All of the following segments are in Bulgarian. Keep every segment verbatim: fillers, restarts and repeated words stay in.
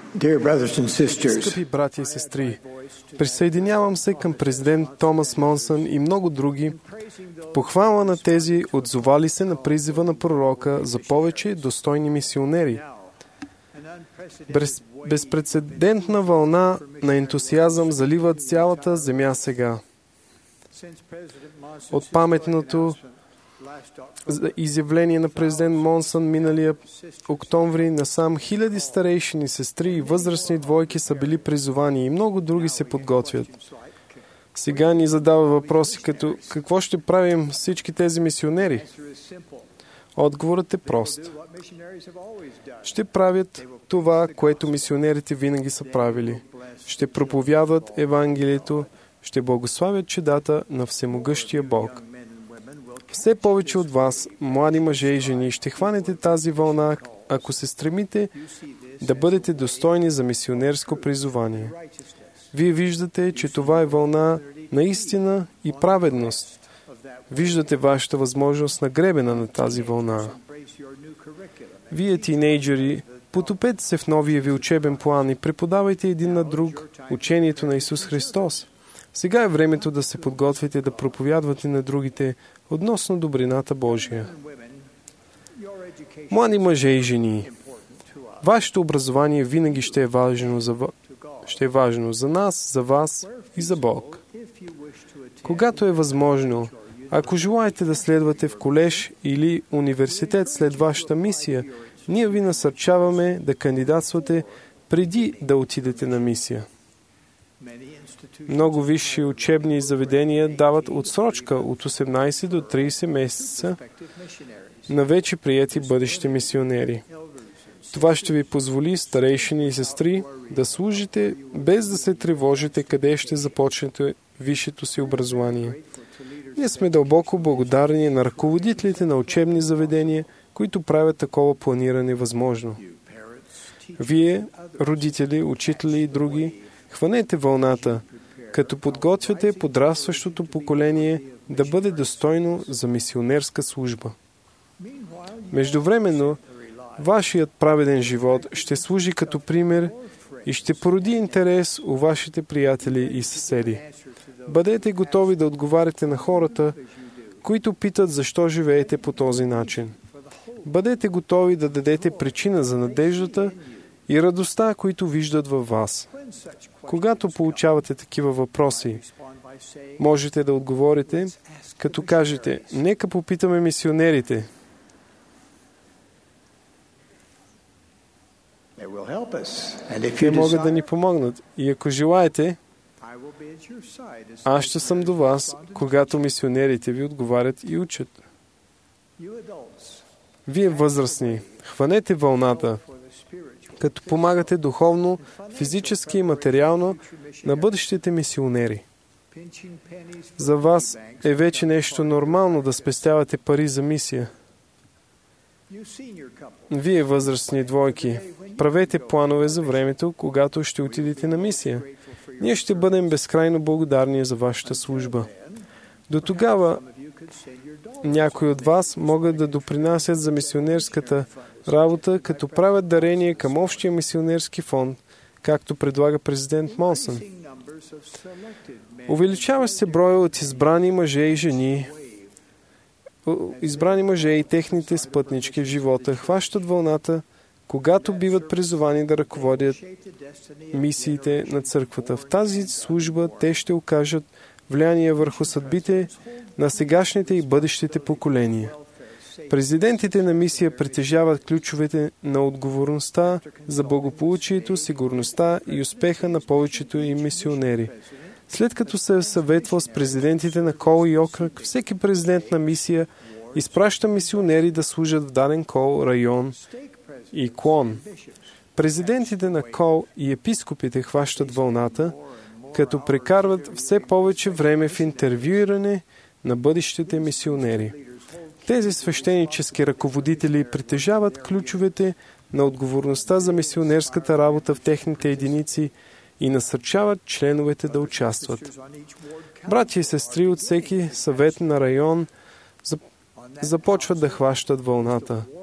Скъпи братя и сестри, присъединявам се към президент Томас Монсън и много други в похвала на тези, отзовали се на призива на пророка за повече достойни мисионери. Без, безпрецедентна вълна на ентусиазъм залива цялата земя сега. От паметното изявление на президент Монсън миналия октомври насам хиляди старейшини, сестри и възрастни двойки са били призовани и много други се подготвят. Сега ни задава въпроси като какво ще правим всички тези мисионери? Отговорът е прост. Ще правят това, което мисионерите винаги са правили. Ще проповядват Евангелието, ще благославят чедата на Всемогъщия Бог. Все повече от вас, млади мъже и жени, ще хванете тази вълна, ако се стремите да бъдете достойни за мисионерско призование. Вие виждате, че това е вълна на истина и праведност. Виждате вашата възможност на гребена на тази вълна. Вие, тинейджери, потопете се в новия ви учебен план и преподавайте един на друг учението на Исус Христос. Сега е времето да се подготвите да проповядвате на другите относно добрината Божия. Млади мъже и жени, вашето образование винаги ще е важно за, ще е важно за нас, за вас и за Бог. Когато е възможно, ако желаете да следвате в колеж или университет след вашата мисия, ние ви насърчаваме да кандидатствате преди да отидете на мисия. Много висши учебни заведения дават отсрочка от осемнайсет до трийсет месеца на вече приети бъдещи мисионери. Това ще ви позволи, старейшини и сестри, да служите без да се тревожите къде ще започнете висшето си образование. Ние сме дълбоко благодарни на ръководителите на учебни заведения, които правят такова планиране възможно. Вие, родители, учители и други, хванете вълната, като подготвяте подрастващото поколение да бъде достойно за мисионерска служба. Междувременно, вашият праведен живот ще служи като пример и ще породи интерес у вашите приятели и съседи. Бъдете готови да отговаряте на хората, които питат защо живеете по този начин. Бъдете готови да дадете причина за надеждата и радостта, които виждат във вас. Когато получавате такива въпроси, можете да отговорите, като кажете, нека попитаме мисионерите. Те могат да ни помогнат. И ако желаете, аз ще съм до вас, когато мисионерите ви отговарят и учат. Вие възрастни, хванете вълната, като помагате духовно, физически и материално на бъдещите мисионери. За вас е вече нещо нормално да спестявате пари за мисия. Вие, възрастни двойки, правете планове за времето, когато ще отидете на мисия. Ние ще бъдем безкрайно благодарни за вашата служба. До тогава някои от вас могат да допринасят за мисионерската работа, като правят дарение към общия мисионерски фонд, както предлага президент Монсън. Увеличава се броя от избрани мъже и жени, избрани мъже и техните спътнички в живота хващат вълната, когато биват призовани да ръководят мисиите на църквата. В тази служба те ще окажат влияние върху съдбите на сегашните и бъдещите поколения. Президентите на мисия притежават ключовете на отговорността за благополучието, сигурността и успеха на повечето им мисионери. След като се е съветвал с президентите на кол и окръг, всеки президент на мисия изпраща мисионери да служат в даден кол, район и клон. Президентите на кол и епископите хващат вълната, като прекарват все повече време в интервюиране на бъдещите мисионери. Тези свещенически ръководители притежават ключовете на отговорността за мисионерската работа в техните единици и насърчават членовете да участват. Братя и сестри от всеки съвет на район започват да хващат вълната.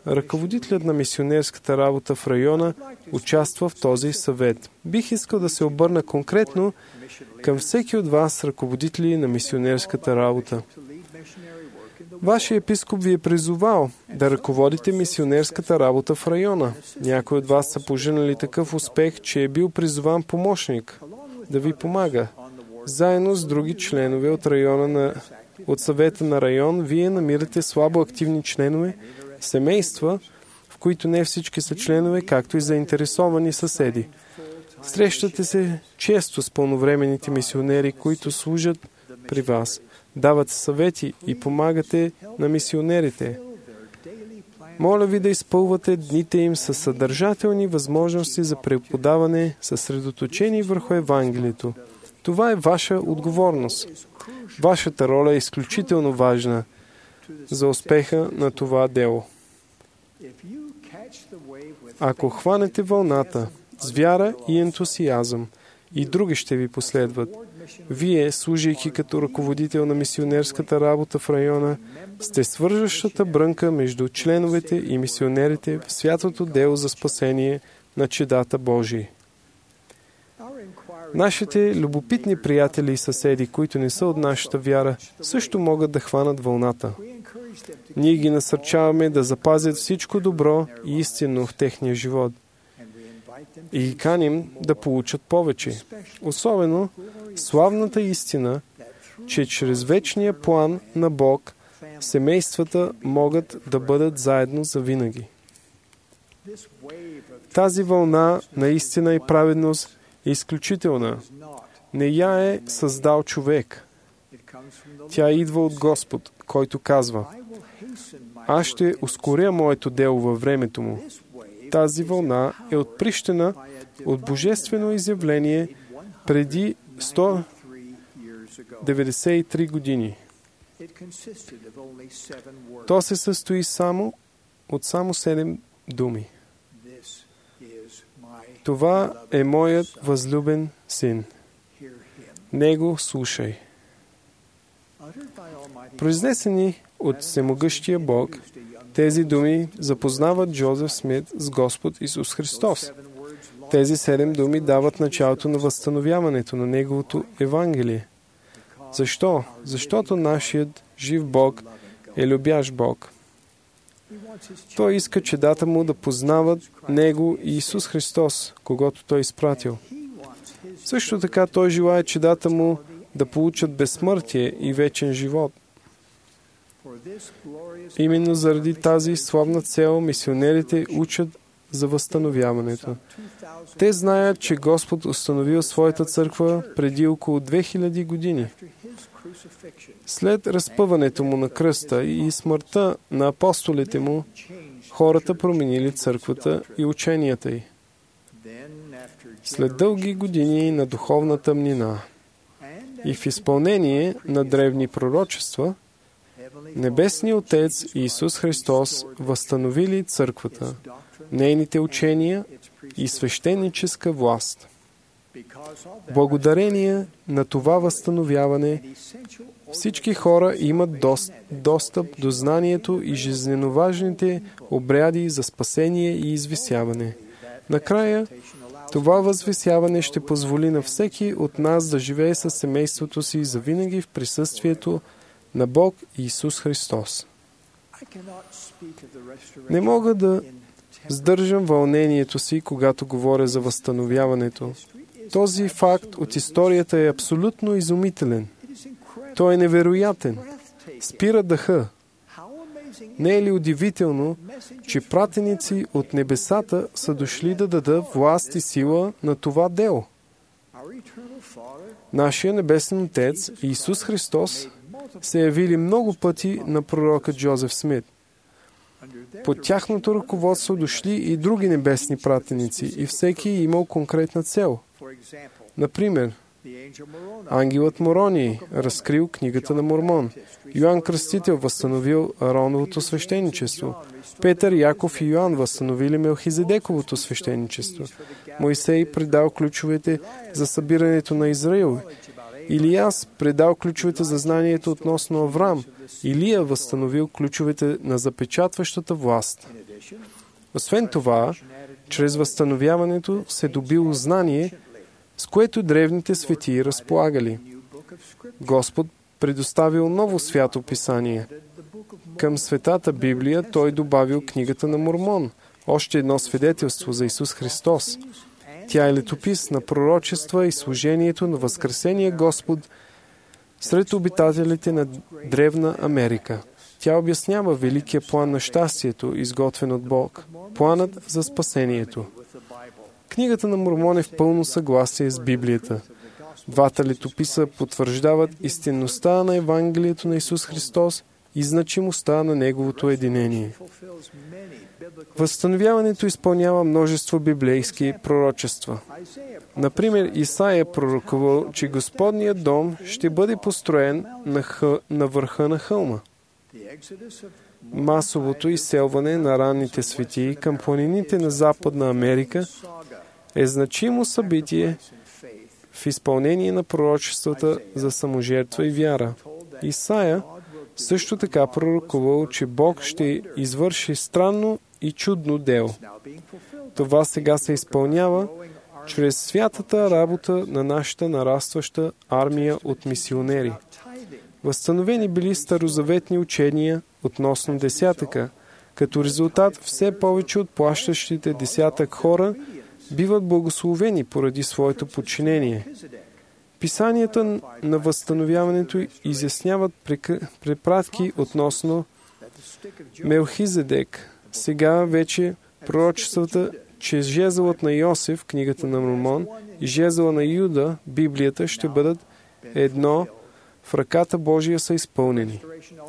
Ръководителят на мисионерската работа в района участва в този съвет. Бих искал да се обърна конкретно към всеки от вас, ръководители на мисионерската работа. Вашият епископ ви е призовал да ръководите мисионерската работа в района. Някои от вас са поженали такъв успех, че е бил призован помощник да ви помага. Заедно с други членове от района на, от съвета на район, вие намирате слабо активни членове, семейства, в които не всички са членове, както и заинтересовани съседи. Срещате се често с пълновременните мисионери, които служат при вас. Давате съвети и помагате на мисионерите. Моля ви да изпълвате дните им със съдържателни възможности за преподаване, съсредоточени върху Евангелието. Това е ваша отговорност. Вашата роля е изключително важна за успеха на това дело. Ако хванете вълната с вяра и ентусиазъм, и други ще ви последват. Вие, служейки като ръководител на мисионерската работа в района, сте свързващата брънка между членовете и мисионерите в святото дело за спасение на чедата Божии. Нашите любопитни приятели и съседи, които не са от нашата вяра, също могат да хванат вълната. Ние ги насърчаваме да запазят всичко добро и истинно в техния живот. И ги каним да получат повече. Особено славната истина, че чрез вечния план на Бог семействата могат да бъдат заедно завинаги. Тази вълна на истина и праведност е изключителна. Не я е създал човек. Тя идва от Господ, който казва: аз ще ускоря моето дело във времето му. Тази вълна е отприщена от божествено изявление преди сто деветдесет и три години. То се състои само от само седем думи. Това е моят възлюбен син. Него слушай. Произнесени от всемогъщия Бог, тези думи запознават Джозеф Смит с Господ Исус Христос. Тези седем думи дават началото на възстановяването на Неговото Евангелие. Защо? Защото нашият жив Бог е любящ Бог. Той иска чедата му да познават Него и Исус Христос, когото Той изпратил. Също така Той желае чедата му да получат безсмъртие и вечен живот. Именно заради тази славна цел мисионерите учат за възстановяването. Те знаят, че Господ установил своята църква преди около две хиляди години. След разпъването му на кръста и смъртта на апостолите му, хората променили църквата и ученията й. След дълги години на духовна тъмнина и в изпълнение на древни пророчества, Небесният Отец и Исус Христос възстановили църквата, нейните учения и свещеническа власт. Благодарение на това възстановяване, всички хора имат достъп до знанието и жизненоважните обряди за спасение и извисяване. Накрая, това възвисяване ще позволи на всеки от нас да живее със семейството си завинаги в присъствието на Бог и Исус Христос. Не мога да сдържам вълнението си, когато говоря за възстановяването. Този факт от историята е абсолютно изумителен. Той е невероятен. Спира дъха. Не е ли удивително, че пратеници от небесата са дошли да дадат власт и сила на това дело? Нашия Небесен Отец Исус Христос се явили много пъти на пророка Джозеф Смит. Под тяхното ръководство дошли и други небесни пратеници и всеки е имал конкретна цел. Например, ангелът Морони разкрил книгата на Мормон. Йоан Кръстител възстановил Ароновото свещеничество. Петър, Яков и Йоан възстановили Мелхизедековото свещеничество. Моисей предал ключовете за събирането на Израил Илияс предал ключовете за знанието относно Авраам. Илия възстановил ключовете на запечатващата власт. Освен това, чрез възстановяването се добило знание, с което древните светии разполагали. Господ предоставил ново свято писание. Към Светата Библия Той добавил книгата на Мормон, още едно свидетелство за Исус Христос. Тя е летопис на пророчества и служението на възкресения Господ сред обитателите на Древна Америка. Тя обяснява великия план на щастието, изготвен от Бог, планът за спасението. Книгата на Мормон е в пълно съгласие с Библията. Двата летописа потвърждават истинността на Евангелието на Исус Христос и значимостта на Неговото единение. Възстановяването изпълнява множество библейски пророчества. Например, Исаия пророкувал, че Господният дом ще бъде построен на, хъ... на върха на хълма. Масовото изселване на ранните светии към планините на Западна Америка е значимо събитие в изпълнение на пророчествата за саможертва и вяра. Исаия също така пророкувал, че Бог ще извърши странно и чудно дело. Това сега се изпълнява чрез святата работа на нашата нарастваща армия от мисионери. Възстановени били старозаветни учения относно десятъка. Като резултат, все повече от плащащите десятък хора биват благословени поради своето подчинение. Писанията на възстановяването изясняват препратки относно Мелхизедек. Сега вече пророчествата, че жезълът на Йосиф, книгата на Мормон, и жезъла на Юда, Библията, ще бъдат едно в ръката Божия са изпълнени.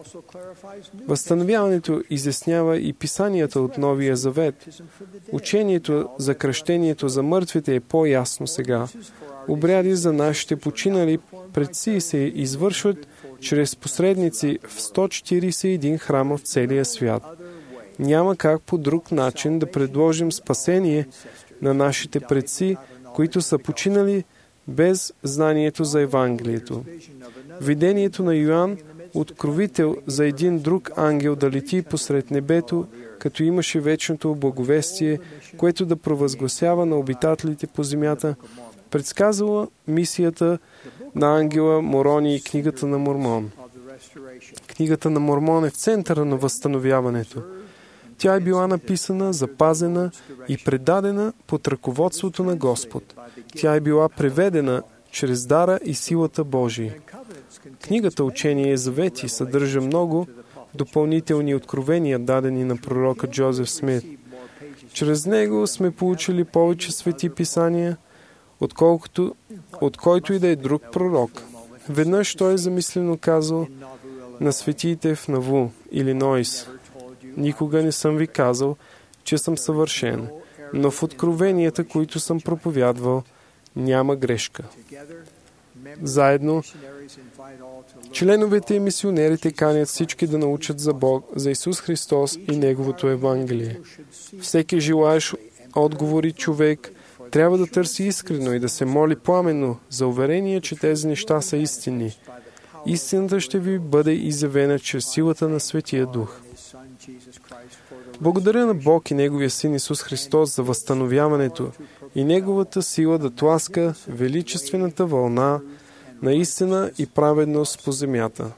Възстановяването изяснява и писанията от Новия Завет. Учението за кръщението за мъртвите е по-ясно сега. Обряди за нашите починали предци се извършват чрез посредници в сто четиридесет и един храма в целия свят. Няма как по друг начин да предложим спасение на нашите предци, които са починали без знанието за Евангелието. Видението на Йоан, откровител за един друг ангел да лети посред небето, като имаше вечното благовестие, което да провъзгласява на обитателите по земята, предсказала мисията на ангела Морони и книгата на Мормон. Книгата на Мормон е в центъра на възстановяването. Тя е била написана, запазена и предадена под ръководството на Господ. Тя е била преведена чрез дара и силата Божия. Книгата Учение и завети съдържа много допълнителни откровения, дадени на пророка Джозеф Смит. Чрез него сме получили повече свети писания, отколкото от който и да е друг пророк. Веднъж той е замислено казал на светиите в Наву, Илинойс: никога не съм ви казал, че съм съвършен, но в откровенията, които съм проповядвал, няма грешка. Заедно, членовете и мисионерите канят всички да научат за Бог, за Исус Христос и Неговото Евангелие. Всеки желаещ отговори човек трябва да търси искрено и да се моли пламенно за уверение, че тези неща са истинни. Истината ще ви бъде изявена чрез силата на Светия Дух. Благодаря на Бог и Неговия Син Исус Христос за възстановяването и Неговата сила да тласка величествената вълна на истина и праведност по земята.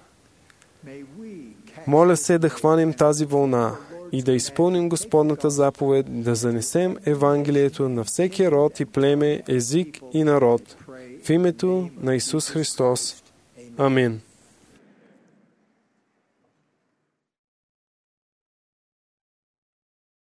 Моля се да хванем тази вълна и да изпълним Господната заповед, да занесем Евангелието на всеки род и племе, език и народ. В името на Исус Христос. Амин.